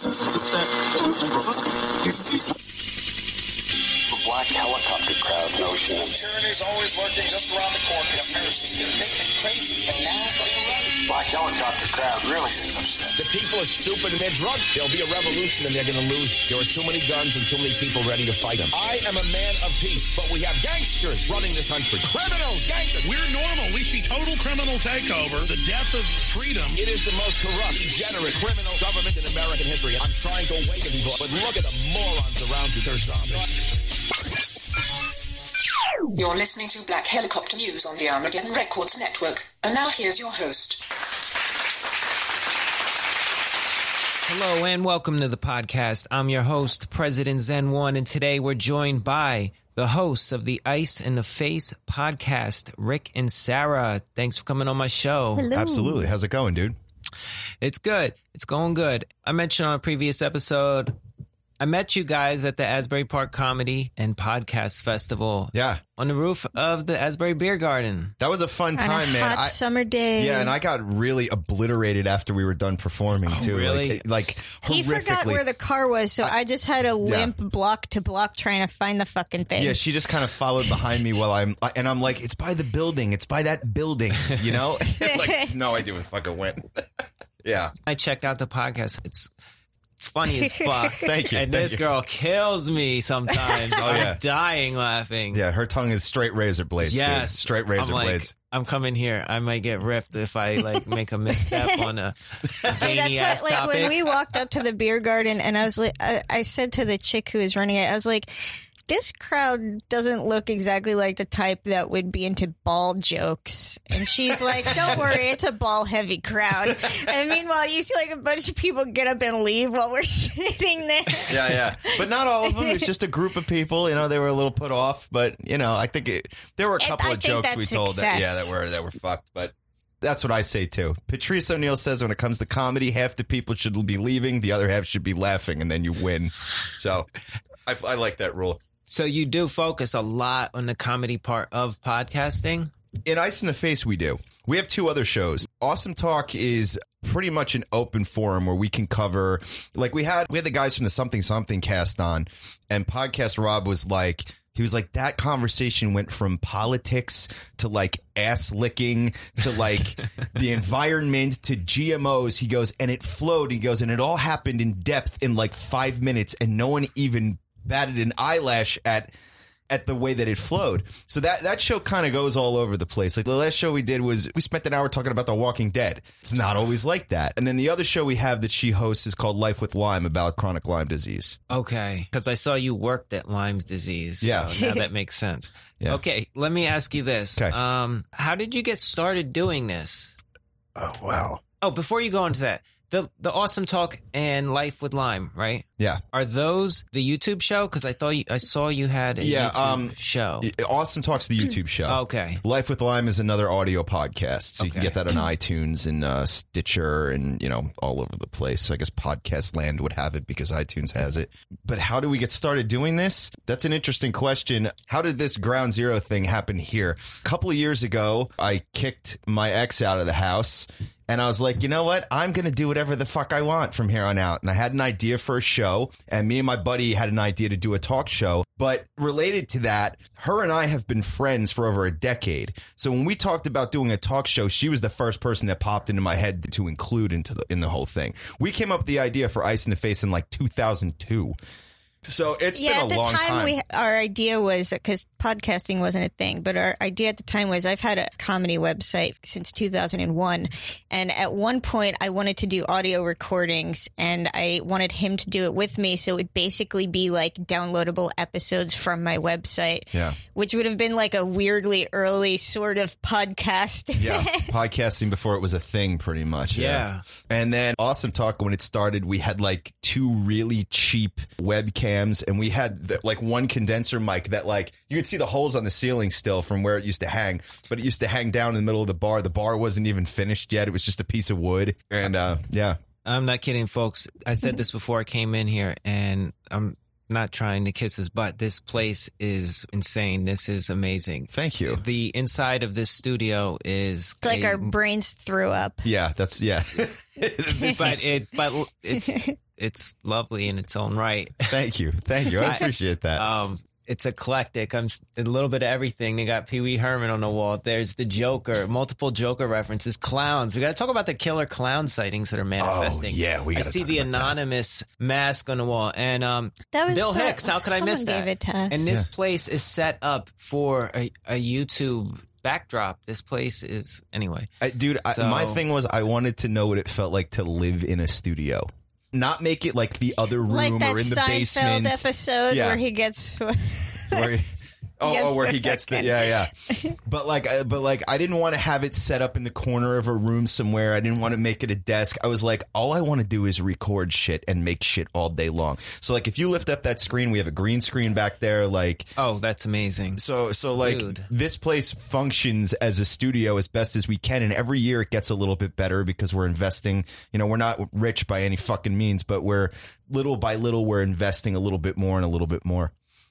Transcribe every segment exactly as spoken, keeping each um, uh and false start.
Black helicopter crowd notion. Tyranny's always lurking just around the corner. Conspiracy. They've been crazy, but now they're right. Black helicopter crowd really is upset. The people are stupid and they're drunk. There'll be a revolution and they're going to lose. There are too many guns and too many people ready to fight them. I am a man of peace, but we have gangsters running this country. Criminals, gangsters. We're normal. We see total criminal takeover, the death of freedom. It is the most corrupt, degenerate, criminal government in American history. I'm trying to awaken people, but look at the morons around you. They're zombies. You're listening to Black Helicopter News on the Armageddon Records Network. And now here's your host. Hello and welcome to the podcast. I'm your host, President Zen One, and today we're joined by the hosts of the Ice in the Face podcast, Rick and Sarah. Thanks for coming on my show. Hello. Absolutely. How's it going, dude? It's good. It's going good. I mentioned on a previous episode, I met you guys at the Asbury Park Comedy and Podcast Festival. Yeah. On the roof of the Asbury Beer Garden. That was a fun time, on a man. hot I, summer day. Yeah, and I got really obliterated after we were done performing, oh, too. Really? Like, like He forgot where the car was, so I, I just had to limp yeah. block to block trying to find the fucking thing. Yeah, she just kind of followed behind me while I'm, and I'm like, it's by the building. It's by that building, you know? Like, no idea where the fuck I went. Yeah. I checked out the podcast. It's... It's funny as fuck. Thank you. And thank this you. girl kills me sometimes. Oh, yeah. I'm dying laughing. Yeah, her tongue is straight razor blades. Yes. Dude. Straight razor I'm like, blades. I'm coming here. I might get ripped if I like make a misstep on a See, zany that's ass what, like topic. when we walked up to the beer garden, and I was like, I, I said to the chick who was running it, I was like, this crowd doesn't look exactly like the type that would be into ball jokes. And she's like, don't worry, it's a ball heavy crowd. And meanwhile, you see like a bunch of people get up and leave while we're sitting there. Yeah, yeah. But not all of them. It's just a group of people. You know, they were a little put off. But, you know, I think it, there were a couple I of jokes we told that, yeah, that were, that were fucked. But that's what I say, too. Patrice O'Neill says when it comes to comedy, half the people should be leaving, the other half should be laughing, and then you win. So I, I like that rule. So you do focus a lot on the comedy part of podcasting? In Ice in the Face, we do. We have two other shows. Awesome Talk is pretty much an open forum where we can cover, like we had, we had the guys from the Something Something cast on, and Podcast Rob was like, he was like, that conversation went from politics to like ass licking to like the environment to G M Os. He goes, and it flowed. He goes, and it all happened in depth in like five minutes, and no one even batted an eyelash at at the way that it flowed. So that that show kind of goes all over the place. Like the last show we did was we spent an hour talking about The Walking Dead. It's not always like that. And then the other show we have that she hosts is called Life with Lyme, about chronic Lyme disease. Okay, because I saw you worked at Lyme's disease. Yeah. So now that makes sense. Yeah. Okay, let me ask you this. Okay. Um, how did you get started doing this? Oh, wow. Oh, before you go into that, the the Awesome Talk and Life with Lyme, right? Yeah. Are those the YouTube show? Because I thought you, I saw you had a Yeah, YouTube um, show. Awesome Talk's the YouTube show. Okay. Life with Lyme is another audio podcast. So you can Okay. get that on iTunes and uh, Stitcher and, you know, all over the place. So I guess Podcast Land would have it because iTunes has it. But how do we get started doing this? That's an interesting question. How did this Ground Zero thing happen here? A couple of years ago, I kicked my ex out of the house. And I was like, you know what? I'm going to do whatever the fuck I want from here on out. And I had an idea for a show, and me and my buddy had an idea to do a talk show. But related to that, her and I have been friends for over a decade. So when we talked about doing a talk show, she was the first person that popped into my head to include into the in the whole thing. We came up with the idea for Ice in the Face in like two thousand two. So it's yeah, been a at the long time, time. we our idea was, because podcasting wasn't a thing, but our idea at the time was, I've had a comedy website since two thousand one, and at one point I wanted to do audio recordings, and I wanted him to do it with me, so it would basically be like downloadable episodes from my website, Yeah. which would have been like a weirdly early sort of podcast. Yeah, podcasting before it was a thing, pretty much. Yeah. And then Awesome Talk, when it started, we had like two really cheap webcams, and we had the, like one condenser mic that like you could see the holes on the ceiling still from where it used to hang, but it used to hang down in the middle of the bar. The bar wasn't even finished yet. It was just a piece of wood. And uh, yeah. I'm not kidding, folks. I said this before I came in here, and I'm not trying to kiss his butt. This place is insane. This is amazing. Thank you. The inside of this studio is It's like a- our brains threw up. Yeah, that's, yeah. but it, but it's it's lovely in its own right. Thank you. Thank you. I appreciate that. Um, it's eclectic. I'm s- a little bit of everything. They got Pee Wee Herman on the wall. There's the Joker, multiple Joker references, clowns. We got to talk about the killer clown sightings that are manifesting. Oh, yeah, we I gotta see talk the about that. anonymous mask on the wall, and um, That was Bill so- Hicks. How could I miss someone that? gave it to us. And this place is set up for a, a YouTube backdrop. This place is anyway. I, dude, I, So- my thing was I wanted to know what it felt like to live in a studio. Not make it like the other room like that or in the Seinfeld basement. episode Yeah. where he gets. Where he, oh, Gets oh, where the he gets the fucking- yeah, yeah. But like, I, but like, I didn't want to have it set up in the corner of a room somewhere. I didn't want to make it a desk. I was like, all I want to do is record shit and make shit all day long. So like, if you lift up that screen, we have a green screen back there. Like, Oh, that's amazing. so so like, Dude. this place functions as a studio as best as we can, and every year it gets a little bit better because we're investing. You know, we're not rich by any fucking means, but we're little by little we're investing a little bit more and a little bit more.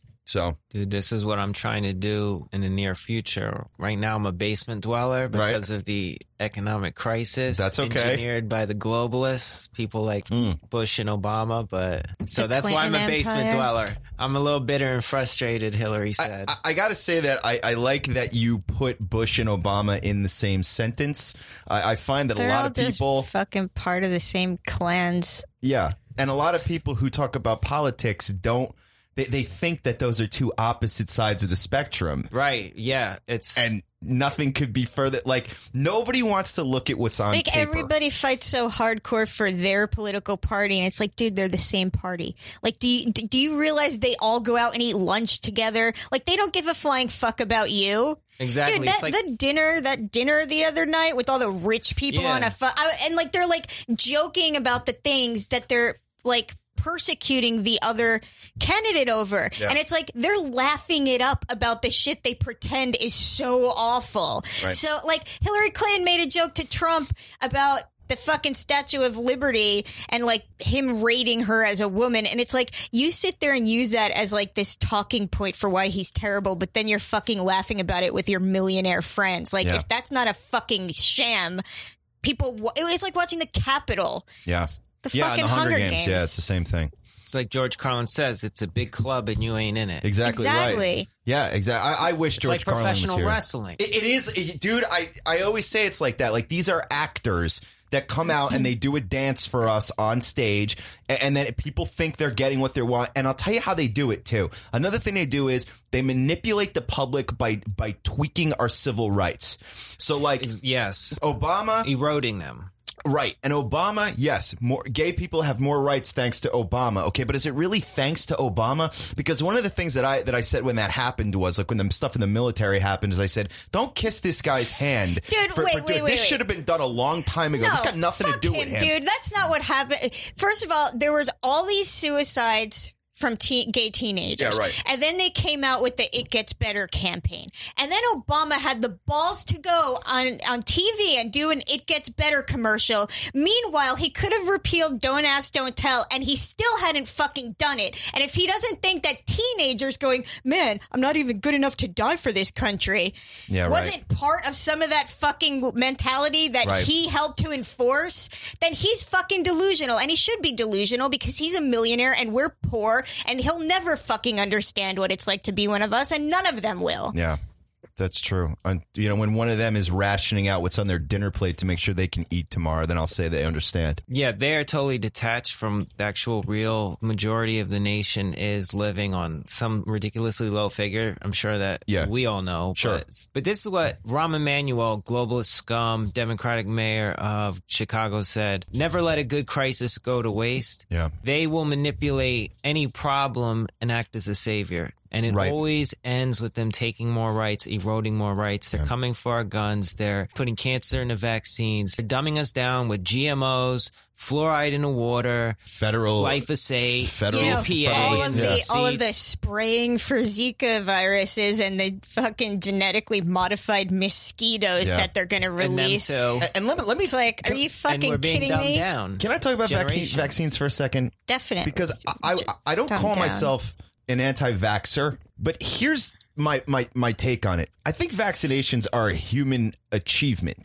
So Dude, this is what I'm trying to do in the near future. Right now, I'm a basement dweller because of the economic crisis. That's okay. Engineered by the globalists, people like Mm. Bush and Obama. But so The that's why I'm a Clinton basement Empire. dweller. I'm a little bitter and frustrated, Hillary said. I, I, I got to say that I, I like that you put Bush and Obama in the same sentence. I, I find that They're a lot all of just people, fucking part of the same clans. yeah, and a lot of people who talk about politics don't. They, they think that those are two opposite sides of the spectrum. right. Yeah. It's And nothing could be further. Like, nobody wants to look at what's on Like paper. everybody fights so hardcore for their political party, and it's like, dude, they're the same party. Like, do you do you realize they all go out and eat lunch together? Like, they don't give a flying fuck about you. exactly. Dude, that, it's like, the dinner, that dinner the other night with all the rich people Yeah. on a fu- I, and like they're like joking about the things that they're like persecuting the other candidate over. Yeah. And it's like they're laughing it up about the shit they pretend is so awful. Right. So like Hillary Clinton made a joke to Trump about the fucking Statue of Liberty and like him rating her as a woman. And it's like you sit there and use that as like this talking point for why he's terrible, but then you're fucking laughing about it with your millionaire friends. Like Yeah. if that's not a fucking sham, people, wa- it's like watching the Capitol. yeah. The yeah, fucking and the Hunger, Hunger Games. Games. Yeah, it's the same thing. it's like George Carlin says, it's a big club and you ain't in it. Exactly, right. Exactly. Yeah, exactly. I, I wish It's George like Carlin was professional here. wrestling. It, it is, it- dude. I, I always say it's like that. Like, these are actors that come out and they do a dance for us on stage, and, and then people think they're getting what they want. And I'll tell you how they do it too. Another thing they do is they manipulate the public by by tweaking our civil rights. So, like Yes. Obama, Eroding them. right, and Obama, yes, more gay people have more rights thanks to Obama. Okay, but is it really thanks to Obama? Because one of the things that I that I said when that happened was, like, when the stuff in the military happened, is I said, don't kiss this guy's hand. Dude, for, wait, for wait, doing- wait, This wait. should have been done a long time ago. this got nothing to fuck do with him. dude. That's not what happened. First of all, there was all these suicides from teen, gay teenagers. Yeah, right. And then they came out with the It Gets Better campaign. And then Obama had the balls to go on, on T V and do an It Gets Better commercial. Meanwhile, he could have repealed Don't Ask, Don't Tell, and he still hadn't fucking done it. And if he doesn't think that teenagers going, man, I'm not even good enough to die for this country, Yeah, right. wasn't part of some of that fucking mentality that Right. he helped to enforce, then he's fucking delusional. And he should be delusional because he's a millionaire and we're poor, and he'll never fucking understand what it's like to be one of us, and none of them will. Yeah, that's true. And, you know, when one of them is rationing out what's on their dinner plate to make sure they can eat tomorrow, then I'll say they understand. Yeah, they're totally detached from the actual real majority of the nation is living on some ridiculously low figure. I'm sure that Yeah. we all know. Sure. But, but this is what Rahm Emanuel, globalist scum, Democratic mayor of Chicago, said. Never let a good crisis go to waste. Yeah. They will manipulate any problem and act as a savior. And it Right. always ends with them taking more rights, eroding more rights. They're coming for our guns. They're putting cancer in the vaccines. They're dumbing us down with G M Os, fluoride in the water, Federal glyphosate, Federal- You know, E P A, all of in the the all of the seats. spraying for Zika viruses and the fucking genetically modified mosquitoes Yeah. that they're going to and them release. too. And, and let me let me It's like, are you And fucking we're being kidding dumbed me? down. Can I talk about vaccine, Generation. vaccines for a second? Definitely. Because I, I, I don't Calm call down. myself an anti-vaxxer, but here's my, my, my take on it. I think vaccinations are a human achievement,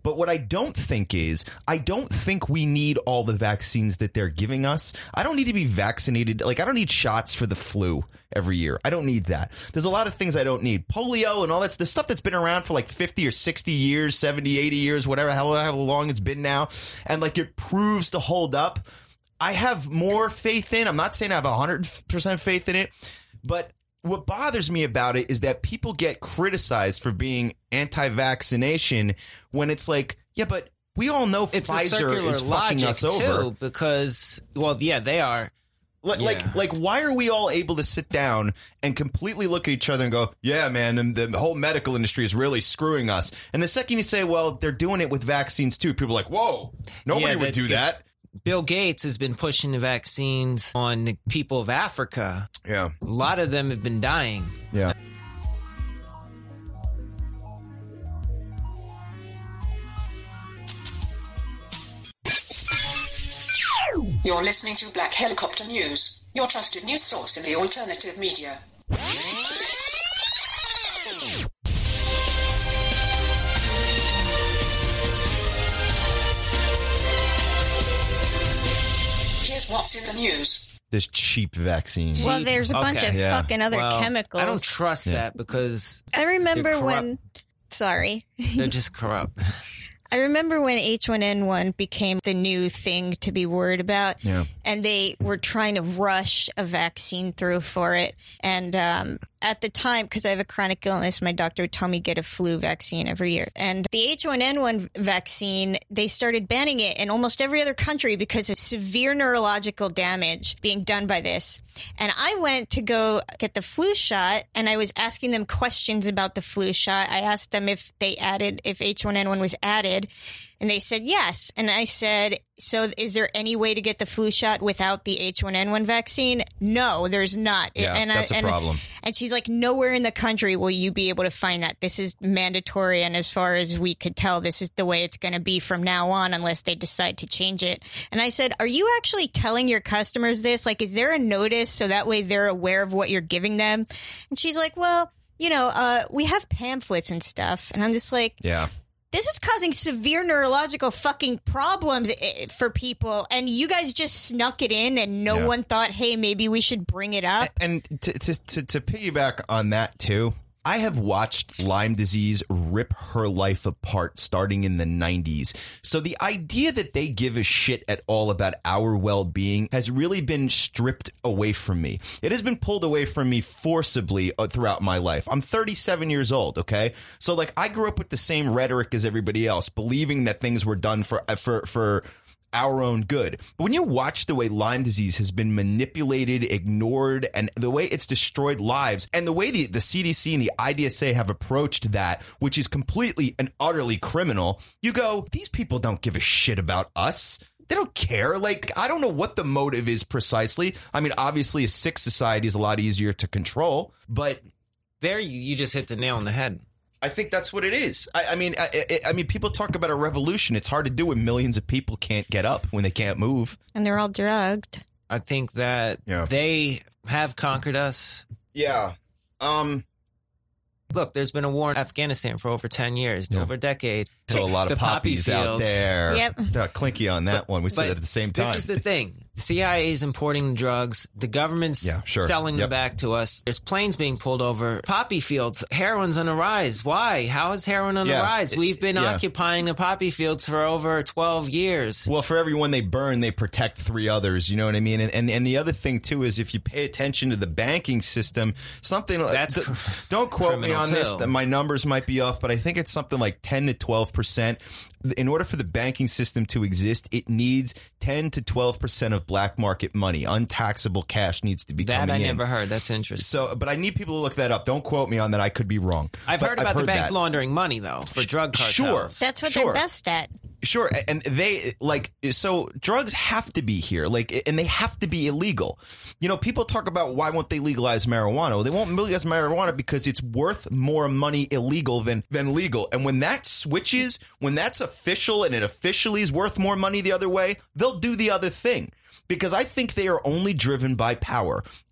But what I don't think is, I don't think we need all the vaccines that they're giving us. I don't need to be vaccinated. Like, I don't need shots for the flu every year. I don't need that. There's a lot of things I don't need. Polio and all that's the stuff that's been around for like fifty or sixty years, seventy, eighty years, whatever, however long it's been now. And like it proves to hold up. I have more faith in. I'm not saying I have one hundred percent faith in it, but what bothers me about it is that people get criticized for being anti-vaccination when it's like, yeah, but we all know it's Pfizer is fucking us over. Too, because, well, yeah, they are. Like, yeah. like, like, why are we all able to sit down and completely look at each other and go, yeah, man, and the whole medical industry is really screwing us. And the second you say, well, they're doing it with vaccines, too, people are like, whoa, nobody yeah, would do that. Bill Gates has been pushing the vaccines on the people of Africa. Yeah. A lot of them have been dying. Yeah. You're listening to Black Helicopter News, your trusted news source in the alternative media. Here's what's in the news. This cheap vaccine. Well, there's a bunch Okay. of Yeah. fucking other Well, chemicals. I don't trust Yeah. that because I remember they're corrupt. when. Sorry. they're just corrupt. I remember when H one N one became the new thing to be worried about. Yeah. And they were trying to rush a vaccine through for it. And um, at the time, because I have a chronic illness, my doctor would tell me get a flu vaccine every year. And the H one N one vaccine, they started banning it in almost every other country because of severe neurological damage being done by this. And I went to go get the flu shot, and I was asking them questions about the flu shot. I asked them if they added, if H one N one was added, and they said yes. And I said, so is there any way to get the flu shot without the H one N one vaccine? No, there's not. Yeah, and that's I, a and, problem. And she's like, nowhere in the country will you be able to find that. This is mandatory, and as far as we could tell, this is the way it's going to be from now on unless they decide to change it. And I said, are you actually telling your customers this? Like, is there a notice so that way they're aware of what you're giving them? And she's like, well, you know, uh, we have pamphlets and stuff. And I'm just like, Yeah. this is causing severe neurological fucking problems for people, and you guys just snuck it in, and no Yeah. one thought, hey, maybe we should bring it up. And to, to, to, to piggyback on that, too, I have watched Lyme disease rip her life apart starting in the nineties. So the idea that they give a shit at all about our well-being has really been stripped away from me. It has been pulled away from me forcibly throughout my life. I'm thirty-seven years old, okay? So, like, I grew up with the same rhetoric as everybody else, believing that things were done for for for our own good. But when you watch the way Lyme disease has been manipulated, ignored, and the way it's destroyed lives, and the way the, the C D C and the I D S A have approached that, which is completely and utterly criminal, you go, these people don't give a shit about us. They don't care. Like, I don't know what the motive is precisely. I mean, obviously, a sick society is a lot easier to control, but There, you, you just hit the nail on the head. I think that's what it is. I, I mean, I, I, I mean, people talk about a revolution. It's hard to do when millions of people can't get up, when they can't move. And they're all drugged. I think that Yeah. they have conquered us. Yeah. Um. Look, there's been a war in Afghanistan for over ten years, Yeah. over a decade. So a lot The of poppy poppies out fields. there. Yep. Uh, clinky on that one. We said But it at the same time. This is the thing. The C I A is importing drugs. The government's Yeah, sure. selling Yep. them back to us. There's planes being pulled over. Poppy fields. Heroin's on the rise. Why? How is heroin on Yeah. the rise? We've been Yeah. occupying the poppy fields for over twelve years. Well, for every one they burn, they protect three others. You know what I mean? And and, and the other thing, too, is if you pay attention to the banking system, something like That's th- cr- don't quote me criminal, on this. too. That my numbers might be off, but I think it's something like ten to twelve percent. In order for the banking system to exist, it needs ten to twelve percent of black market money. Untaxable cash needs to be That coming I in. never heard. That's interesting. So, but I need people to look that up. Don't quote me on that. I could be wrong. I've But heard about the banks that. laundering money, though, for drug cartels. Sure. That's what Sure. they're best at. Sure, and they like so drugs have to be here, like, and they have to be illegal. You know, people talk about why won't they legalize marijuana? Well, they won't legalize marijuana because it's worth more money illegal than than legal. And when that switches, when that's official and it officially is worth more money the other way, they'll do the other thing. Because I think they are only driven by power. It's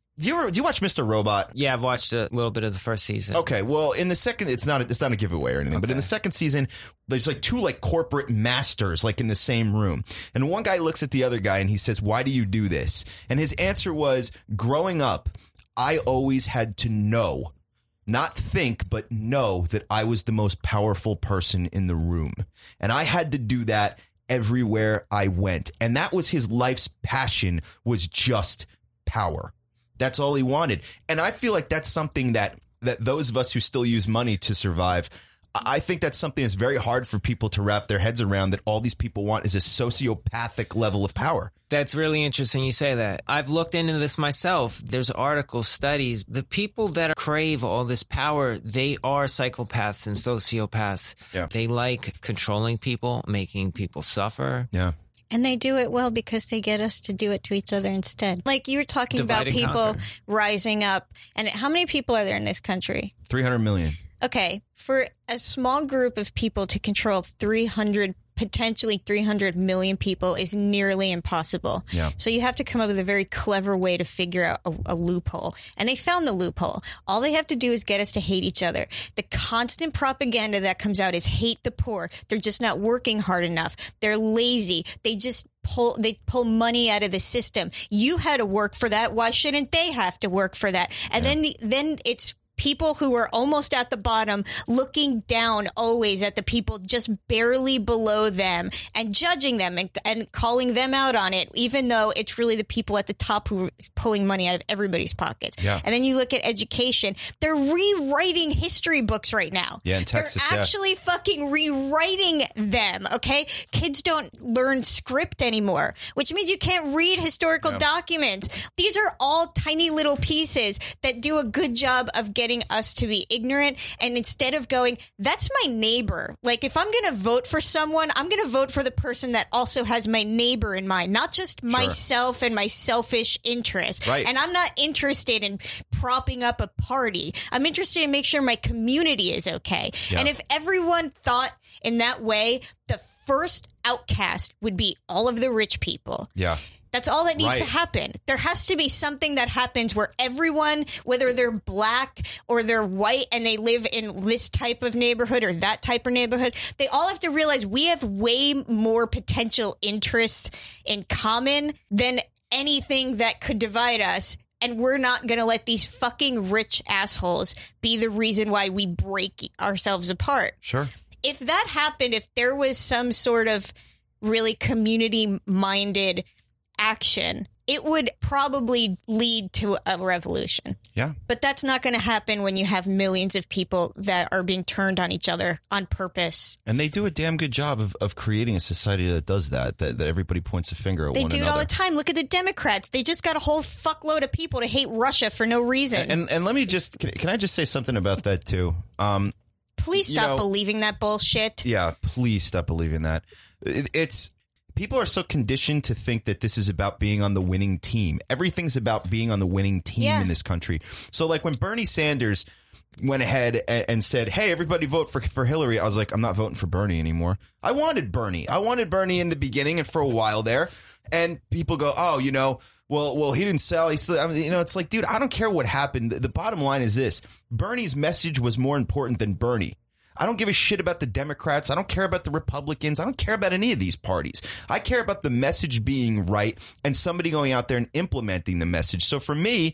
Do you, ever, do you watch Mister Robot? Yeah, I've watched a little bit of the first season. Okay, well, in the second, it's not a, it's not a giveaway or anything, okay. But in the second season, there's like two like corporate masters like in the same room. And one guy looks at the other guy and he says, "Why do you do this?" And his answer was, "Growing up, I always had to know, not think, but know that I was the most powerful person in the room. And I had to do that everywhere I went." And that was his life's passion, was just power. That's all he wanted. And I feel like that's something that, that those of us who still use money to survive, I think that's something that's very hard for people to wrap their heads around, that all these people want is a sociopathic level of power. That's really interesting you say that. I've looked into this myself. There's articles, studies. The people that crave all this power, they are psychopaths and sociopaths. Yeah. They like controlling people, making people suffer. Yeah. And they do it well because they get us to do it to each other instead. Like you were talking Divide about and people conquer. rising up. And how many people are there in this country? three hundred million. Okay. For a small group of people to control three hundred, potentially three hundred million people is nearly impossible. Yeah. So you have to come up with a very clever way to figure out a, a loophole. And they found the loophole. All they have to do is get us to hate each other. The constant propaganda that comes out is hate the poor. They're just not working hard enough. They're lazy. They just pull they pull money out of the system. You had to work for that. Why shouldn't they have to work for that? And yeah. then the, then it's people who are almost at the bottom looking down always at the people just barely below them and judging them and, and calling them out on it, even though it's really the people at the top who are pulling money out of everybody's pockets. Yeah. And then you look at education. They're rewriting history books right now. Yeah, in Texas, They're yeah. actually fucking rewriting them, okay? Kids don't learn script anymore, which means you can't read historical Yeah. documents. These are all tiny little pieces that do a good job of getting us to be ignorant, and instead of going, that's my neighbor. Like, if I'm going to vote for someone, I'm going to vote for the person that also has my neighbor in mind, not just Sure. myself and my selfish interest. Right. And I'm not interested in propping up a party. I'm interested in make sure my community is okay. Yeah. And if everyone thought in that way, the first outcast would be all of the rich people. Yeah. That's all that needs Right. to happen. There has to be something that happens where everyone, whether they're black or they're white and they live in this type of neighborhood or that type of neighborhood, they all have to realize we have way more potential interests in common than anything that could divide us. And we're not going to let these fucking rich assholes be the reason why we break ourselves apart. Sure. If that happened, if there was some sort of really community-minded action, it would probably lead to a revolution. Yeah. But that's not going to happen when you have millions of people that are being turned on each other on purpose. And they do a damn good job of, of creating a society that does that, that, that everybody points a finger at They one do another. it all the time. Look at the Democrats. They just got a whole fuckload of people to hate Russia for no reason. And and let me just, can, can I just say something about that too? Um, Please you stop know- believing that bullshit. Yeah, please stop believing that. It, it's people are so conditioned to think that this is about being on the winning team. Everything's about being on the winning team Yeah. in this country. So like when Bernie Sanders went ahead and, and said, "Hey, everybody vote for for Hillary," I was like, I'm not voting for Bernie anymore. I wanted Bernie. I wanted Bernie in the beginning and for a while there. And people go, "Oh, you know, well, well, he didn't sell. He still, I mean, you know, it's like, dude, I don't care what happened. The, the bottom line is this: Bernie's message was more important than Bernie. I don't give a shit about the Democrats. I don't care about the Republicans. I don't care about any of these parties. I care about the message being right and somebody going out there and implementing the message. So for me,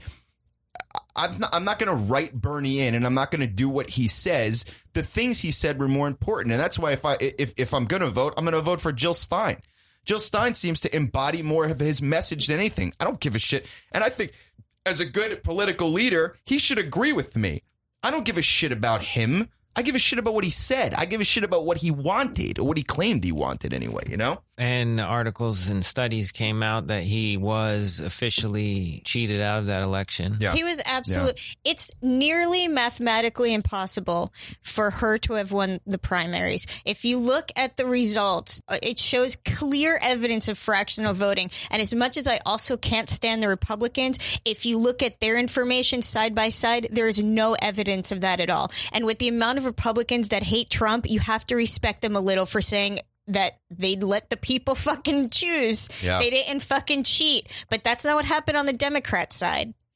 I'm not, I'm not going to write Bernie in, and I'm not going to do what he says. The things he said were more important, and that's why if I if if I'm going to vote, I'm going to vote for Jill Stein. Jill Stein seems to embody more of his message than anything. I don't give a shit, and I think as a good political leader, he should agree with me. I don't give a shit about him. I give a shit about what he said. I give a shit about what he wanted, or what he claimed he wanted anyway, you know? And articles and studies came out that he was officially cheated out of that election. Yeah. He was absolute. It's nearly mathematically impossible for her to have won the primaries. If you look at the results, it shows clear evidence of fractional voting. And as much as I also can't stand the Republicans, if you look at their information side by side, there is no evidence of that at all. And with the amount of Republicans that hate Trump, you have to respect them a little for saying that they'd let the people fucking choose. Yeah. They didn't fucking cheat. But that's not what happened on the Democrat side. Yeah.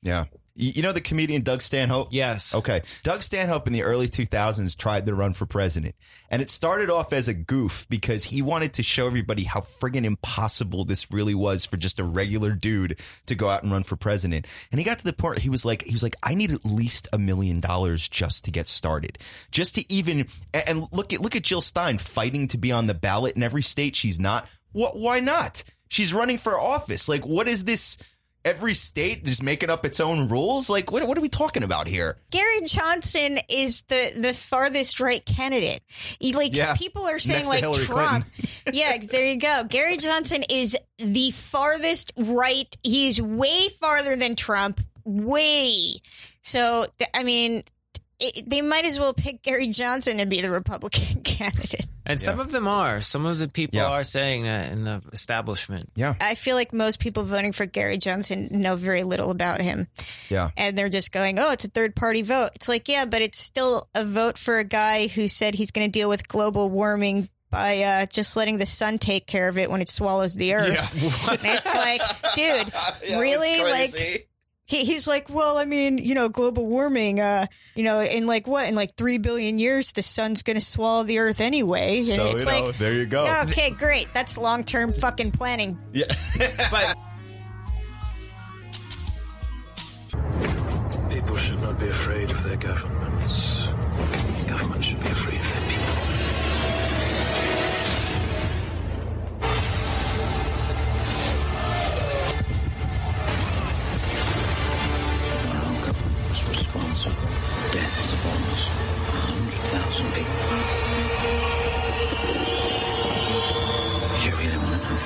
You you know the comedian Doug Stanhope? Yes. Okay. Doug Stanhope in the early two thousands tried to run for president. And it started off as a goof because he wanted to show everybody how friggin' impossible this really was for just a regular dude to go out and run for president. And he got to the point he was like, he was like, I need at least a million dollars just to get started. Just to even, and look at, look at Jill Stein fighting to be on the ballot in every state she's not. What, why not? She's running for office. Like, what is this? Every state is making up its own rules? Like, what, what are we talking about here? Gary Johnson is the, the farthest right candidate. He, like, Yeah. people are saying, Next to like, Hillary Trump. Clinton. Yeah, there you go. Gary Johnson is the farthest right. He's way farther than Trump. Way. So, th- I mean, it, they might as well pick Gary Johnson to be the Republican candidate. And some Yeah. of them are. Some of the people Yeah. are saying that in the establishment. Yeah. I feel like most people voting for Gary Johnson know very little about him. Yeah. And they're just going, oh, it's a third party vote. It's like, yeah, but it's still a vote for a guy who said he's going to deal with global warming by uh, just letting the sun take care of it when it swallows the earth. Yeah. And it's like, dude, Yeah, really? it's Like, crazy. he, he's like, well, I mean, you know, global warming, uh, you know, in like what, in like three billion years, the sun's going to swallow the earth anyway. And So, it's you know, like, there you go. yeah, okay, great. That's long term fucking planning. Yeah. But People should not be afraid of their governments. Governments should be afraid of their people. Our government was responsible for the deaths of almost one hundred thousand people. Do you really want to know?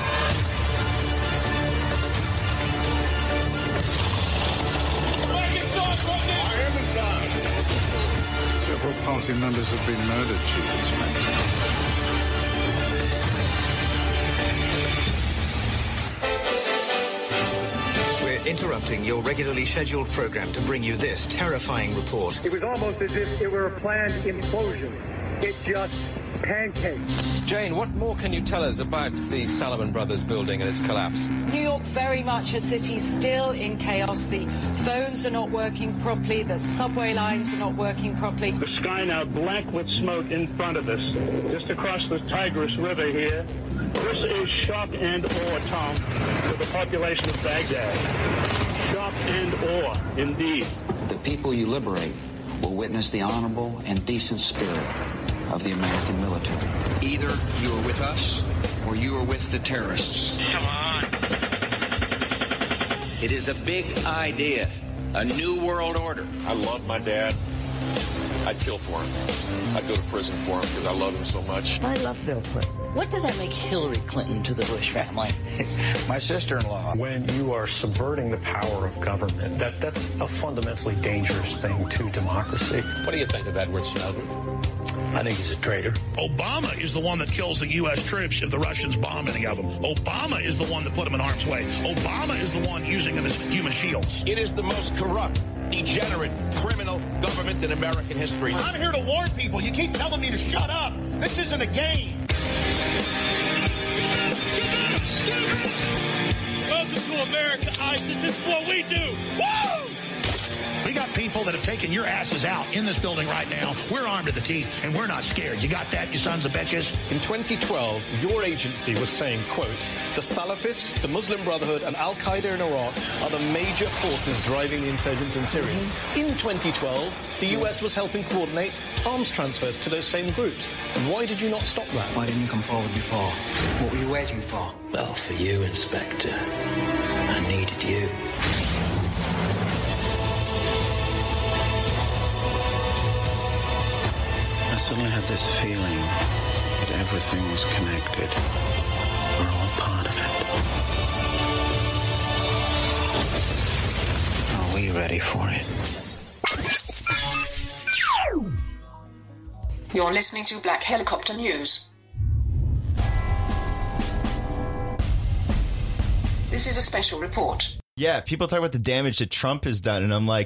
Several party members have been murdered, Chief Inspector. We're interrupting your regularly scheduled program to bring you this terrifying report. It was almost as if it were a planned implosion. It just pancaked. Jane, what more can you tell us about the Salomon Brothers building and its collapse? New York, very much a city still in chaos. The phones are not working properly. The subway lines are not working properly. The sky now black with smoke in front of us. Just across the Tigris River here. This is shock and awe, Tom, to the population of Baghdad. Shock and awe, indeed. The people you liberate will witness the honorable and decent spirit of the American military. Either you are with us or you are with the terrorists. Come on. It is a big idea, a new world order. I love my dad. I'd kill for him. I'd go to prison for him because I love him so much. I love Bill Clinton. What does that make Hillary Clinton to the Bush family? My sister-in-law. When you are subverting the power of government, that, that's a fundamentally dangerous thing to democracy. What do you think of Edward Snowden? I think he's a traitor. Obama is the one that kills the U S troops if the Russians bomb any of them. Obama is the one that put them in harm's way. Obama is the one using them as human shields. It is the most corrupt, degenerate, criminal government in American history. I'm here to warn people. You keep telling me to shut up. This isn't a game. Welcome to America, ISIS. This is what we do. Woo! We got people that have taken your asses out in this building right now. We're armed to the teeth, and we're not scared. You got that, you sons of bitches? In twenty twelve, your agency was saying, quote, the Salafists, the Muslim Brotherhood, and Al-Qaeda in Iraq are the major forces driving the insurgents in Syria. Mm-hmm. In twenty twelve, the U S was helping coordinate arms transfers to those same groups. Why did you not stop that? Why didn't you come forward before? What were you waiting for? Well, for you, Inspector. I needed you. I suddenly had this feeling that everything was connected. We're all part of it. Are we ready for it? You're listening to Black Helicopter News. This is a special report. Yeah, people talk about the damage that Trump has done, and I'm like,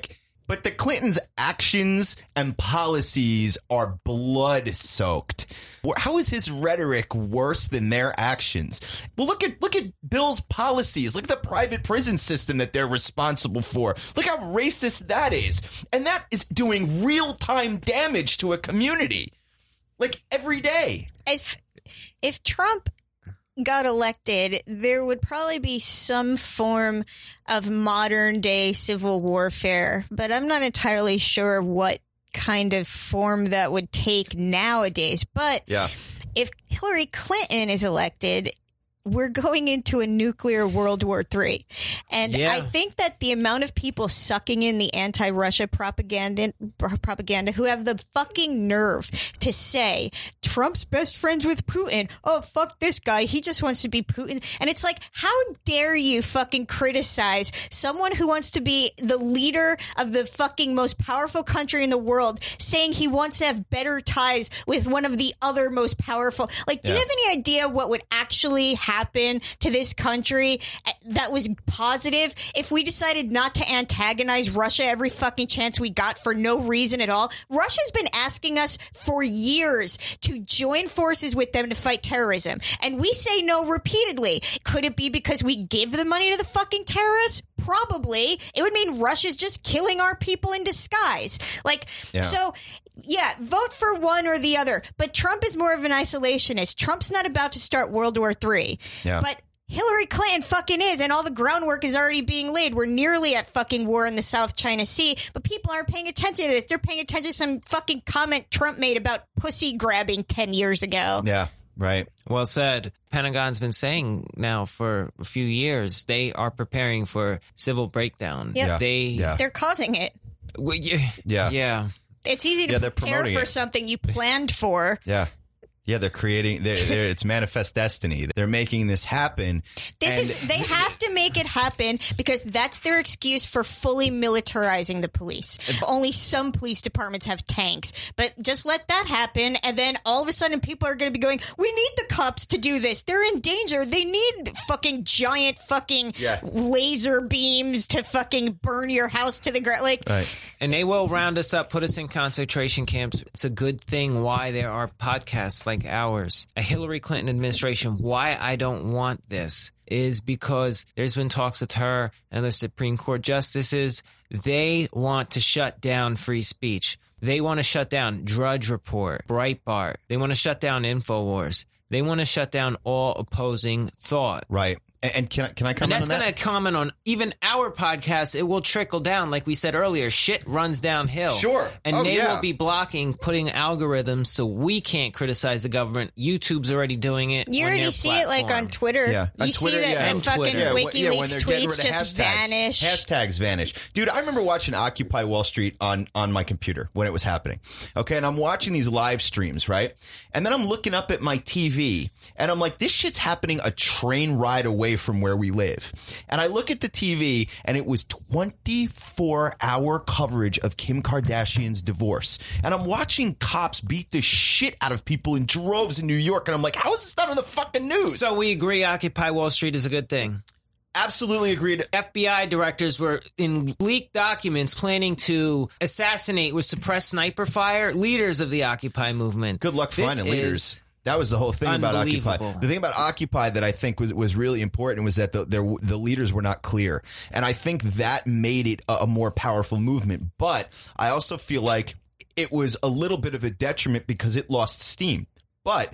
But the Clintons' actions and policies are blood-soaked. How is his rhetoric worse than their actions? Well, look at look at Bill's policies. Look at the private prison system that they're responsible for. Look how racist that is. And that is doing real-time damage to a community. Like, every day. If, if Trump got elected, there would probably be some form of modern day civil warfare, but I'm not entirely sure what kind of form that would take nowadays. But yeah. if Hillary Clinton is elected, we're going into a nuclear World War Three. And yeah. I think that the amount of people sucking in the anti-Russia propaganda propaganda who have the fucking nerve to say Trump's best friends with Putin. Oh, fuck this guy. He just wants to be Putin. And it's like, how dare you fucking criticize someone who wants to be the leader of the fucking most powerful country in the world, saying he wants to have better ties with one of the other most powerful. Like, do yeah. you have any idea what would actually happen to this country that was positive if we decided not to antagonize Russia every fucking chance we got for no reason at all? Russia's been asking us for years to join forces with them to fight terrorism, and we say no repeatedly. Could it be because we give the money to the fucking terrorists? Probably. It would mean Russia's just killing our people in disguise. Like, yeah. so... Yeah, vote for one or the other. But Trump is more of an isolationist. Trump's not about to start World War Three. Yeah. But Hillary Clinton fucking is, and all the groundwork is already being laid. We're nearly at fucking war in the South China Sea, but people aren't paying attention to this. They're paying attention to some fucking comment Trump made about pussy grabbing ten years ago. Yeah, right. Well said. Pentagon's been saying now for a few years they are preparing for civil breakdown. Yep. Yeah. They, yeah. They're causing it. Well, yeah. Yeah. Yeah. It's easy to yeah, they're prepare promoting for it. something you planned for. Yeah. Yeah, they're creating, they're, they're, it's manifest destiny. They're making this happen. This and is they have to make it happen because that's their excuse for fully militarizing the police. Only some police departments have tanks, but just let that happen, and then all of a sudden people are going to be going, we need the cops to do this. They're in danger. They need fucking giant fucking yeah. laser beams to fucking burn your house to the ground. Like, right. And they will round us up, put us in concentration camps. It's a good thing why there are podcasts like ours. A Hillary Clinton administration, why I don't want this is because there's been talks with her and the Supreme Court justices. They want to shut down free speech. They want to shut down Drudge Report, Breitbart. They want to shut down InfoWars. They want to shut down all opposing thought. Right. And, and can I, can I comment on that? And that's going to comment on even our podcast. It will trickle down. Like we said earlier, shit runs downhill. Sure. And oh, they yeah. will be blocking, putting algorithms so we can't criticize the government. YouTube's already doing it. you on already their see platform. it like on Twitter. Yeah. You On see Twitter, that yeah. the And fucking Twitter. Yeah, when- WikiLeaks yeah, when they're getting tweets rid of just hashtags. vanish. Hashtags vanish. Dude, I remember watching Occupy Wall Street on, on my computer when it was happening. Okay, and I'm watching these live streams, right? And then I'm looking up at my T V, and I'm like, this shit's happening a train ride away from where we live. And I look at the T V, and it was twenty-four hour coverage of Kim Kardashian's divorce. And I'm watching cops beat the shit out of people in droves in New York, and I'm like, how is this not on the fucking news? So we agree Occupy Wall Street is a good thing. Absolutely agreed. F B I directors were in leaked documents planning to assassinate with suppressed sniper fire leaders of the Occupy movement. Good luck This finding leaders. is That was the whole thing about Occupy. unbelievable. The thing about Occupy that I think was, was really important was that the, their, the leaders were not clear. And I think that made it a, a more powerful movement. But I also feel like it was a little bit of a detriment because it lost steam. But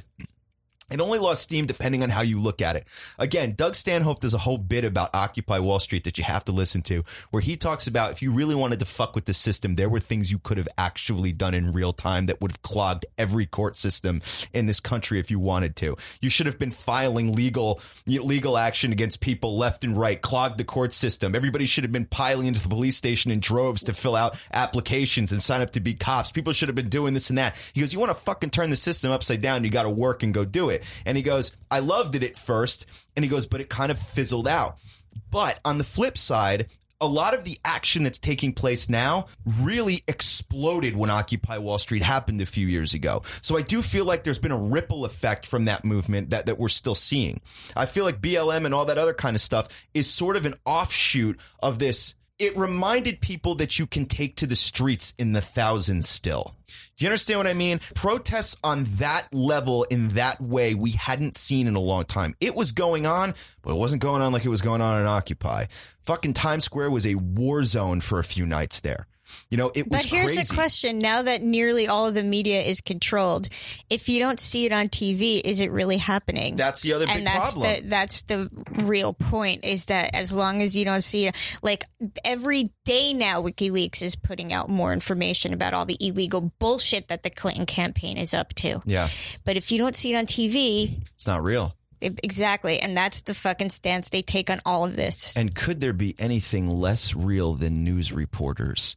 it only lost steam depending on how you look at it. Again, Doug Stanhope does a whole bit about Occupy Wall Street that you have to listen to, where he talks about if you really wanted to fuck with the system, there were things you could have actually done in real time that would have clogged every court system in this country if you wanted to. You should have been filing legal legal action against people left and right, clogged the court system. Everybody should have been piling into the police station in droves to fill out applications and sign up to be cops. People should have been doing this and that. He goes, you want to fucking turn the system upside down, you got to work and go do it. And he goes, I loved it at first. And he goes, but it kind of fizzled out. But on the flip side, a lot of the action that's taking place now really exploded when Occupy Wall Street happened a few years ago. So I do feel like there's been a ripple effect from that movement that, that we're still seeing. I feel like B L M and all that other kind of stuff is sort of an offshoot of this it reminded people that you can take to the streets in the thousands still. Do you understand what I mean? Protests on that level in that way we hadn't seen in a long time. It was going on, but it wasn't going on like it was going on in Occupy. Fucking Times Square was a war zone for a few nights there. You know, it was But here's crazy. the question. Now that nearly all of the media is controlled, if you don't see it on T V, is it really happening? That's the other big and that's problem. The, that's the real point, is that as long as you don't see it, like every day now, WikiLeaks is putting out more information about all the illegal bullshit that the Clinton campaign is up to. Yeah. But if you don't see it on T V, It's not real. it, exactly. And that's the fucking stance they take on all of this. And could there be anything less real than news reporters?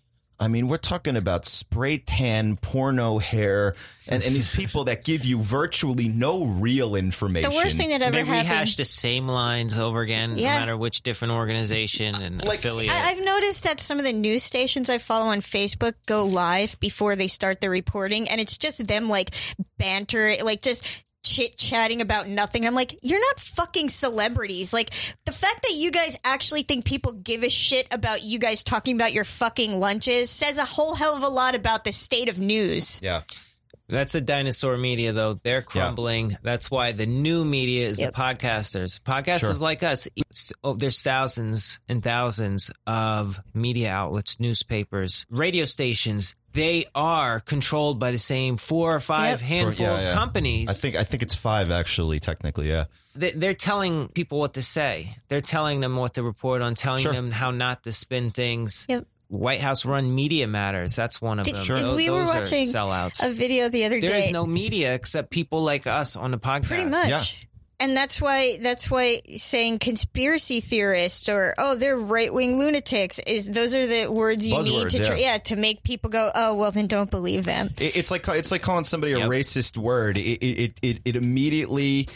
I mean, we're talking about spray tan, porno hair, and, and these people that give you virtually no real information. The worst thing that ever they happened. rehash the same lines over again, Yeah. no matter which different organization and affiliate. I, I've noticed that some of the news stations I follow on Facebook go live before they start the reporting, and it's just them like banter, like just chit chatting about nothing. I'm like, you're not fucking celebrities. Like, the fact that you guys actually think people give a shit about you guys talking about your fucking lunches says a whole hell of a lot about the state of news. Yeah. That's the dinosaur media, though. They're crumbling. Yeah. That's why the new media is yep. the podcasters. Podcasters sure. like us, oh, there's thousands and thousands of media outlets, newspapers, radio stations. They are controlled by the same four or five yep. handful For, yeah, yeah. of companies. I think I think it's five, actually, technically, yeah. They're telling people what to say. They're telling them what to report on, telling sure. them how not to spin things. Yep. White House run Media Matters. That's one of Did, them. Sure. Those, we were those watching are sellouts. A video the other there day. There is no media except people like us on the podcast. Pretty much. Yeah. And that's why that's why saying conspiracy theorists or oh they're right wing lunatics is those are the words you Buzzwords, need to try, yeah. yeah to make people go oh well then don't believe them. It, it's like it's like calling somebody yep. a racist word. It it, it it immediately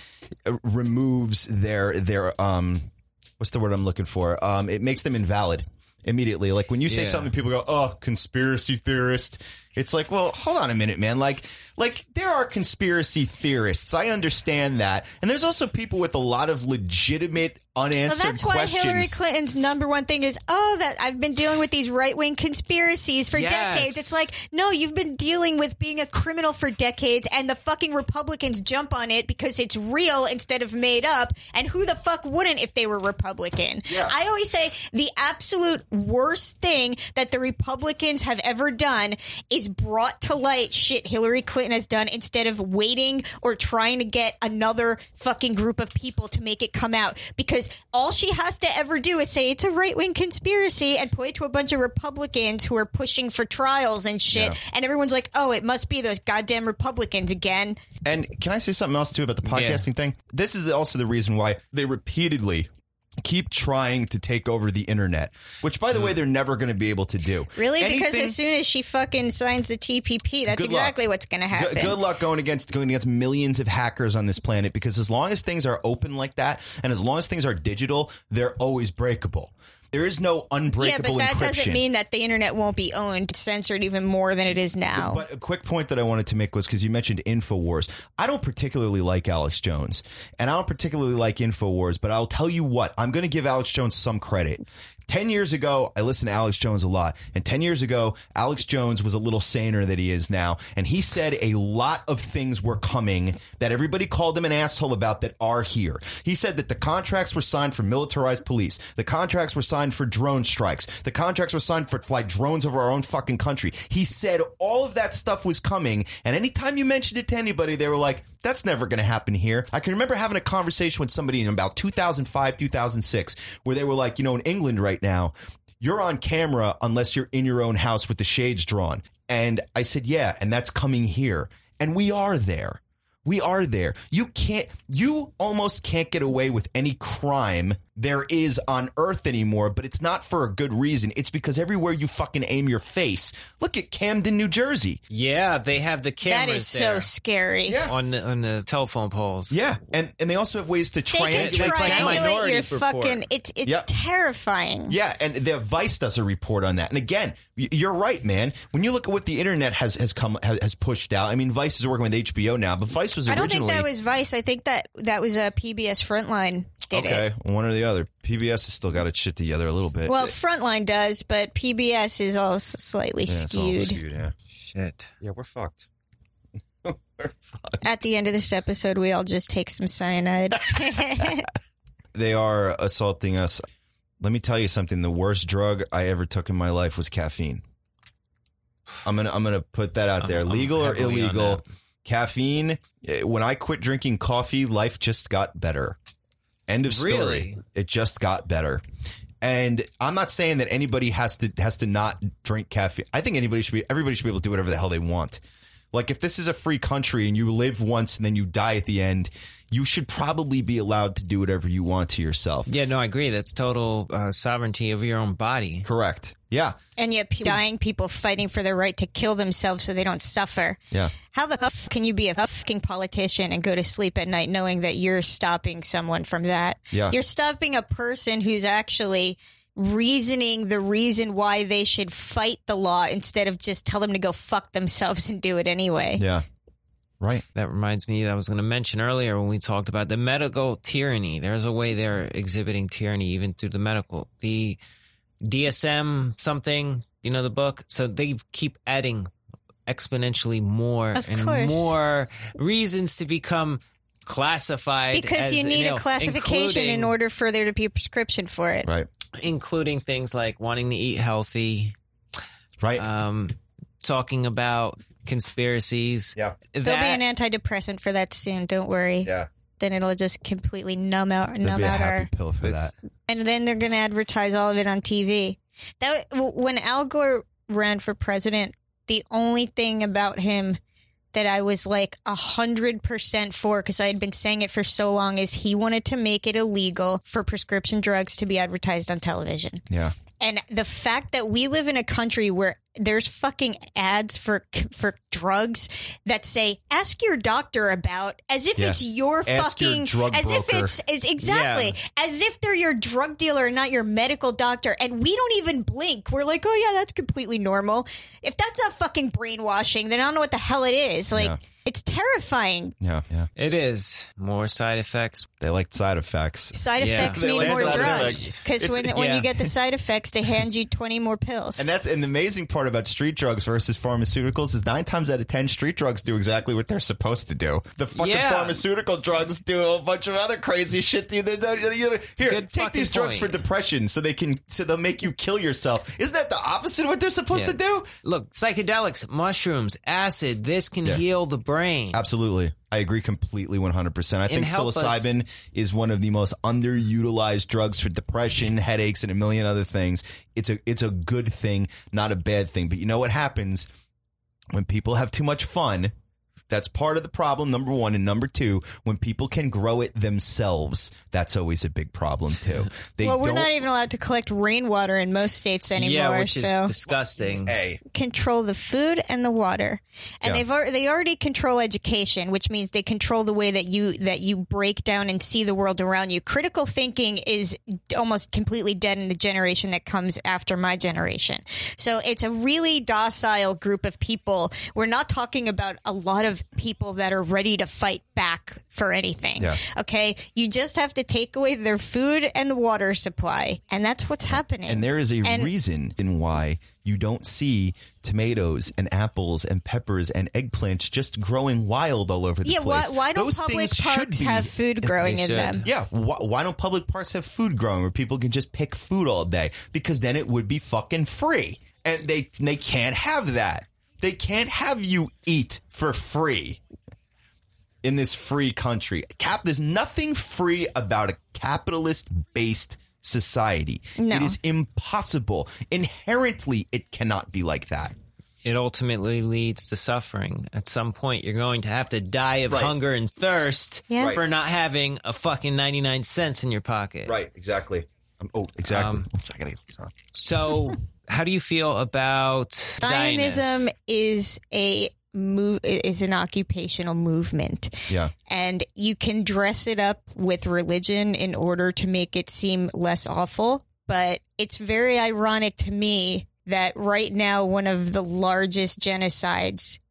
removes their their um what's the word I'm looking for? Um, it makes them invalid immediately. Like when you say yeah. something, people go, "Oh, conspiracy theorist." It's like, well, hold on a minute, man. Like, like there are conspiracy theorists. I understand that, and there's also people with a lot of legitimate, unanswered well, that's why questions. Hillary Clinton's number one thing is, oh, that I've been dealing with these right wing conspiracies for yes. decades. It's like, no, you've been dealing with being a criminal for decades, and the fucking Republicans jump on it because it's real instead of made up. And who the fuck wouldn't if they were Republican? Yeah. I always say the absolute worst thing that the Republicans have ever done is brought to light shit Hillary Clinton has done instead of waiting or trying to get another fucking group of people to make it come out. Because all she has to ever do is say it's a right-wing conspiracy and point to a bunch of Republicans who are pushing for trials and shit. Yeah. And everyone's like, oh, it must be those goddamn Republicans again. And can I say something else, too, about the podcasting yeah. thing? This is also the reason why they repeatedly keep trying to take over the internet, which, by the mm. way, they're never going to be able to do. Really? Anything, because as soon as she fucking signs the T P P, that's exactly luck. what's going to happen. Good, good luck going against going against millions of hackers on this planet, because as long as things are open like that, and as long as things are digital, they're always breakable. There is no unbreakable encryption. Yeah, but that encryption. doesn't mean that the internet won't be owned, censored even more than it is now. But a quick point that I wanted to make was because you mentioned InfoWars. I don't particularly like Alex Jones, and I don't particularly like InfoWars, but I'll tell you what, I'm going to give Alex Jones some credit. Ten years ago, I listened to Alex Jones a lot, and ten years ago, Alex Jones was a little saner than he is now, and he said a lot of things were coming that everybody called him an asshole about that are here. He said that the contracts were signed for militarized police. The contracts were signed for drone strikes. The contracts were signed for fly drones over our own fucking country. He said all of that stuff was coming, and anytime you mentioned it to anybody, they were like, that's never going to happen here. I can remember having a conversation with somebody in about two thousand five, two thousand six, where they were like, you know, in England right now, you're on camera unless you're in your own house with the shades drawn. And I said, yeah, and that's coming here. And we are there. We are there. You can't, you almost can't get away with any crime there is on Earth anymore, but it's not for a good reason. It's because everywhere you fucking aim your face. Look at Camden, New Jersey. Yeah, they have the cameras That is there so scary. Yeah. on the, on the telephone poles. Yeah, and and they also have ways to They can triangulate sound. triangulate your report. fucking, it's, it's Yep. terrifying. Yeah, and the Vice does a report on that. And again, y- you're right, man. When you look at what the internet has has come has, has pushed out, I mean, Vice is working with H B O now, but Vice was I originally. don't think that was Vice. I think that that was a P B S Frontline did okay, it. one or the together. P B S has still got its shit together a little bit. Well, Frontline does, but P B S is all s- slightly yeah, it's all skewed. skewed. Yeah. Shit. Yeah, we're fucked. At the end of this episode, we all just take some cyanide. They are assaulting us. Let me tell you something. The worst drug I ever took in my life was caffeine. I'm gonna I'm gonna put that out there. I'm- I'm Legal or heavily on illegal, that. caffeine. eh, When I quit drinking coffee, life just got better. End of story. Really? It just got better. And I'm not saying that anybody has to has to not drink caffeine. I think anybody should be everybody should be able to do whatever the hell they want. Like if this is a free country and you live once and then you die at the end, you should probably be allowed to do whatever you want to yourself. Yeah, no, I agree. That's total uh, sovereignty over your own body. Correct. Yeah. And yet pe- dying people fighting for their right to kill themselves so they don't suffer. Yeah. How the fuck can you be a fucking politician and go to sleep at night knowing that you're stopping someone from that? Yeah. You're stopping a person who's actually reasoning the reason why they should fight the law instead of just tell them to go fuck themselves and do it anyway. Yeah. Right. That reminds me that I was going to mention earlier when we talked about the medical tyranny. There's a way they're exhibiting tyranny even through the medical. The D S M something, you know, the book. So they keep adding exponentially more Of and course. more reasons to become classified. Because as, you need know, a classification in including- order for there to be a prescription for it. Right. Including things like wanting to eat healthy. Right. Um, talking about conspiracies. Yeah. There'll be an antidepressant for that soon. Don't worry. Yeah. Then it'll just completely numb out, There'll numb be a out our. happy pill for that. And then they're going to advertise all of it on T V. That when Al Gore ran for president, the only thing about him that I was like a hundred percent for, because I had been saying it for so long, is he wanted to make it illegal for prescription drugs to be advertised on television. Yeah. And the fact that we live in a country where there's fucking ads for for drugs that say "ask your doctor about," as if Yeah. it's your Ask your fucking drug as if broker. it's, it's exactly Yeah. as if they're your drug dealer and not your medical doctor. And we don't even blink. We're like, oh yeah, that's completely normal. If that's not fucking brainwashing, then I don't know what the hell it is. Like, Yeah. it's terrifying. Yeah. Yeah. It is. More side effects. They like side effects. Side Yeah. effects They mean like more side drugs effects. because It's- when when yeah. you get the side effects, they hand you twenty more pills. And that's and the amazing part about street drugs versus pharmaceuticals is nine times out of ten, street drugs do exactly what they're supposed to do. The fucking Yeah. pharmaceutical drugs do a bunch of other crazy shit. They- they- they- you know, Here, good take fucking these drugs point. for depression, so they can so they'll make you kill yourself. Isn't that the opposite of what they're supposed Yeah. to do? Look, psychedelics, mushrooms, acid, this can Yeah. heal the brain. Absolutely. I agree completely one hundred percent. I And think help us- psilocybin is one of the most underutilized drugs for depression, headaches, and a million other things. It's a it's a good thing, not a bad thing. But you know what happens when people have too much fun? That's part of the problem, number one. And number two, when people can grow it themselves, that's always a big problem, too. They well, we're don't, not even allowed to collect rainwater in most states anymore. yeah, which is so disgusting. Hey, control the food and the water, and Yeah. they've al- they already control education, which means they control the way that you that you break down and see the world around you. Critical thinking is almost completely dead in the generation that comes after my generation. So it's a really docile group of people. We're not talking about a lot of people that are ready to fight back for anything. Yeah. Okay, you just have to take away their food and the water supply, and that's what's happening. and there is a And- reason in why you don't see tomatoes and apples and peppers and eggplants just growing wild all over the Yeah, why, place. why don't Those public things should parks be- have food growing They in should. them? Yeah, why, why don't public parks have food growing where people can just pick food all day? Because then it would be fucking free, and they they can't have that. They can't have you eat for free in this free country. Cap, there's nothing free about a capitalist-based society. No. It is impossible. Inherently, it cannot be like that. It ultimately leads to suffering. At some point, you're going to have to die of Right. hunger and thirst Yeah. Right. for not having a fucking ninety-nine cents in your pocket. Right, exactly. Um, oh, exactly. Um, Oh, I gotta get these on. So, how do you feel about Zionism Zionists? is a move is an occupational movement, Yeah. and you can dress it up with religion in order to make it seem less awful. But it's very ironic to me that right now one of the largest genocides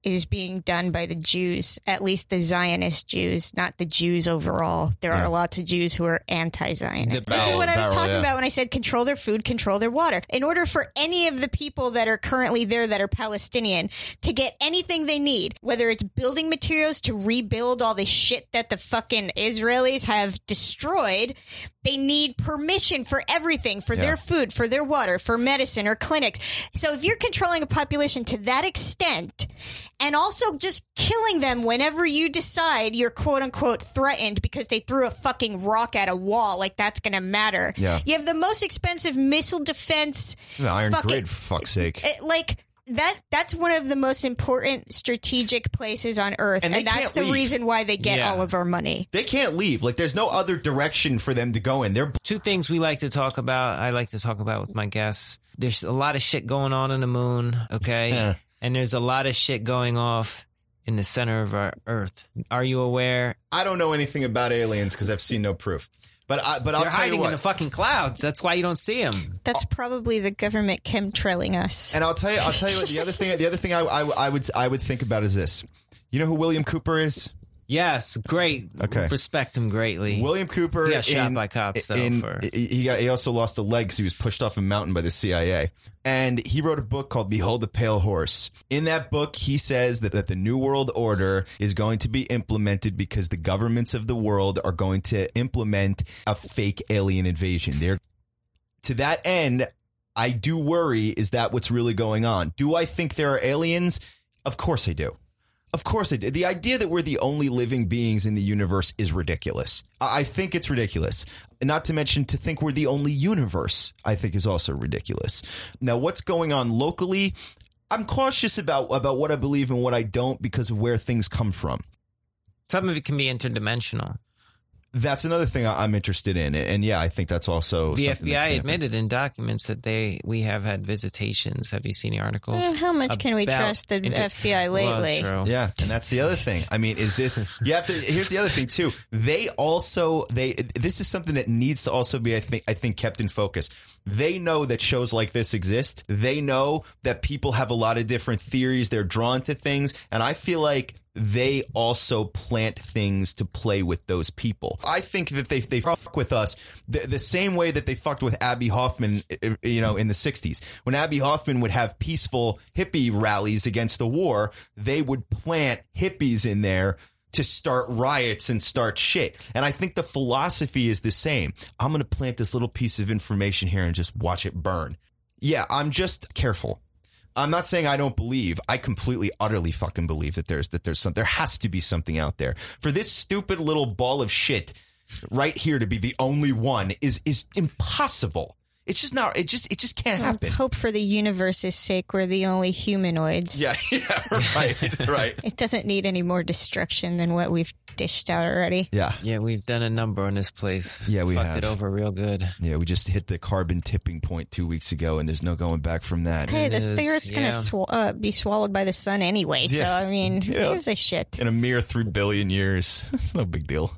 is being done by the Jews, at least the Zionist Jews, not the Jews overall. There Yeah. are lots of Jews who are anti-Zionist. The This barrel- is what I was barrel, talking yeah. about when I said control their food, control their water. In order for any of the people that are currently there that are Palestinian to get anything they need, whether it's building materials to rebuild all the shit that the fucking Israelis have destroyed, they need permission for everything, for Yeah. their food, for their water, for medicine or clinics. So if you're controlling a population to that extent and also just killing them whenever you decide you're quote unquote threatened because they threw a fucking rock at a wall, like that's going to matter. Yeah. You have the most expensive missile defense. The Iron fucking- Grid, for fuck's sake. it- like that that's one of the most important strategic places on earth, And and, they that's can't the leave. reason why they get Yeah. all of our money. They can't leave. Like, there's no other direction for them to go in. They're Two things we like to talk about. I like to talk about with my guests. There's a lot of shit going on in the moon, okay? Yeah. And there's a lot of shit going off in the center of our Earth. Are you aware? I don't know anything about aliens because I've seen no proof. But I, but I'll They're tell you hiding what. in the fucking clouds. That's why you don't see them. That's probably the government chemtrailing us. And I'll tell you, I'll tell you what. The other thing, the other thing I, I, I would, I would think about is this. You know who William Cooper is? Yes, great. Okay. Respect him greatly. William Cooper. He got shot in- by cops, though. in- for, he got. He also lost a leg because he was pushed off a mountain by the C I A. And he wrote a book called "Behold the Pale Horse." In that book, he says that, that the New World Order is going to be implemented because the governments of the world are going to implement a fake alien invasion. They're to that end. I do worry. Is that what's really going on? Do I think there are aliens? Of course I do. Of course I do. The idea that we're the only living beings in the universe is ridiculous. I I think it's ridiculous. Not to mention to think we're the only universe, I think is also ridiculous. Now, what's going on locally? I'm cautious about, about what I believe and what I don't because of where things come from. some of it can be interdimensional. That's another thing I- I'm interested in. And yeah, I think that's also The something F B that I can happen. admitted in documents that they we have had visitations. Have you seen the articles? Eh, how much can we about trust the inter- F B I lately? Well, true. Yeah, and that's the other thing. I mean, is this? You have to. Here's the other thing too. They also they. This is something that needs to also be, I think, I think, kept in focus. They know that shows like this exist. They know that people have a lot of different theories. They're drawn to things, and I feel like they also plant things to play with those people. I think that they they fuck with us the, the same way that they fucked with Abby Hoffman, you know, in the sixties. When Abby Hoffman would have peaceful hippie rallies against the war, they would plant hippies in there to start riots and start shit. And I think the philosophy is the same. I'm going to plant this little piece of information here and just watch it burn. Yeah, I'm just careful. I'm not saying I don't believe. I completely, utterly fucking believe that there's that there's some. There has to be something out there. For this stupid little ball of shit right here to be the only one is is impossible. It's just not. It just it just can't happen. Let's hope for the universe's sake we're the only humanoids. Yeah, yeah, right, right. It doesn't need any more destruction than what we've dished out already. Yeah, Yeah, we've done a number on this place. Yeah, we Fucked have. it over real good. Yeah, we just hit the carbon tipping point two weeks ago, and there's no going back from that. Hey, It this is, the Earth's yeah. gonna sw- uh, be swallowed by the sun anyway. So Yes. I mean, who Yeah. gives a shit? In a mere three billion years, it's no big deal.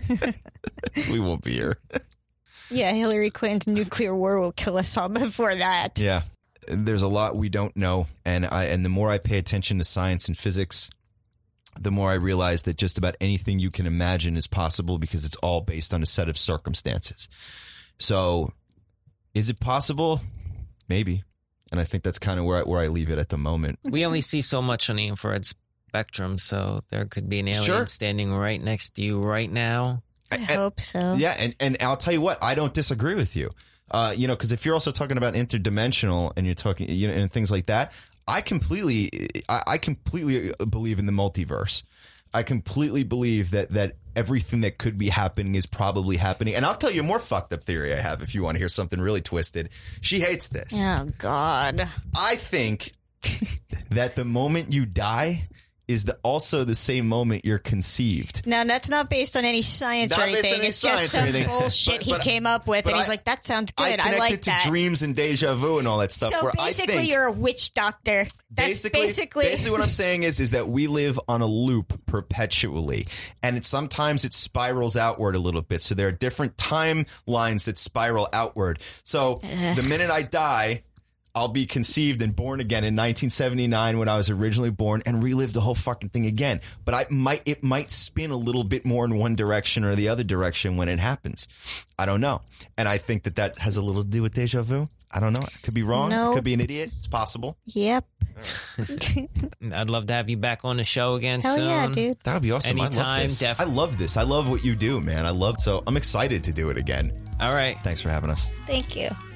We won't be here. Yeah, Hillary Clinton's nuclear war will kill us all before that. Yeah, there's a lot we don't know, and I and the more I pay attention to science and physics, the more I realize that just about anything you can imagine is possible because it's all based on a set of circumstances. So, is it possible? Maybe, and I think that's kind of where I, where I leave it at the moment. We only see so much on the infrared spectrum, so there could be an alien Sure. standing right next to you right now. I hope so. Yeah, and, and I'll tell you what, I don't disagree with you. Uh, you know, because if you're also talking about interdimensional and you're talking, you know, and things like that, I completely, I, I completely believe in the multiverse. I completely believe that that everything that could be happening is probably happening. And I'll tell you a more fucked up theory I have if you want to hear something really twisted. She hates this. Oh God. I think that the moment you die is the, also the same moment you're conceived. Now that's not based on any science Not or based on anything. any It's science just or some anything. bullshit But- he but- came up with, but and he's I- like, "That sounds I good. I, connect like it to that." dreams and deja vu and all that stuff. So where basically, I think, you're a witch doctor. That's basically, basically basically what I'm saying is is that we live on a loop perpetually, and it, sometimes it spirals outward a little bit. So there are different timelines that spiral outward. So the minute I die, I'll be conceived and born again in nineteen seventy-nine when I was originally born and relive the whole fucking thing again. But I might it might spin a little bit more in one direction or the other direction when it happens. I don't know. And I think that that has a little to do with deja vu. I don't know. I could be wrong. Nope. I could be an idiot. It's possible. Yep. I'd love to have you back on the show again Hell soon. yeah, dude. That would be awesome. Anytime, I love this. def- I love this. I love what you do, man. I love so I'm excited to do it again. All right. Thanks for having us. Thank you.